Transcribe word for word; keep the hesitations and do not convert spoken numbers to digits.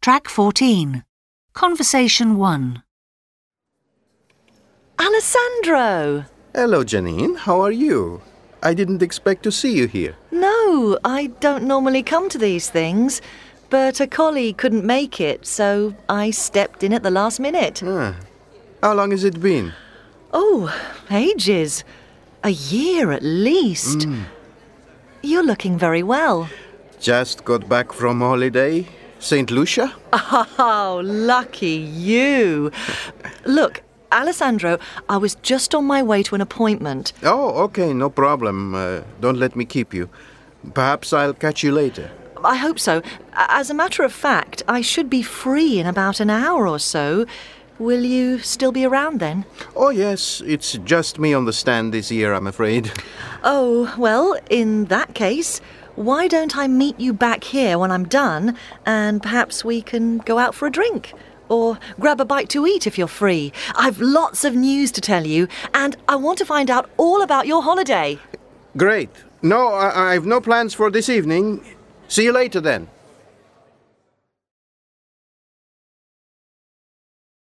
Track fourteen. Conversation one. Alessandro! Hello, Janine. How are you? I didn't expect to see you here. No, I don't normally come to these things, but a colleague couldn't make it, so I stepped in at the last minute. Ah. How long has it been? Oh, ages. A year at least. Mm. You're looking very well. Just got back from holiday. Saint Lucia? Oh, lucky you. Look, Alessandro, I was just on my way to an appointment. Oh, okay, no problem. Uh, don't let me keep you. Perhaps I'll catch you later. I hope so. As a matter of fact, I should be free in about an hour or so. Will you still be around then? Oh, yes. It's just me on the stand this year, I'm afraid. Oh, well, in that case, why don't I meet you back here when I'm done, and perhaps we can go out for a drink? Or grab a bite to eat if you're free. I've lots of news to tell you, and I want to find out all about your holiday. Great. No, I- I've no plans for this evening. See you later then.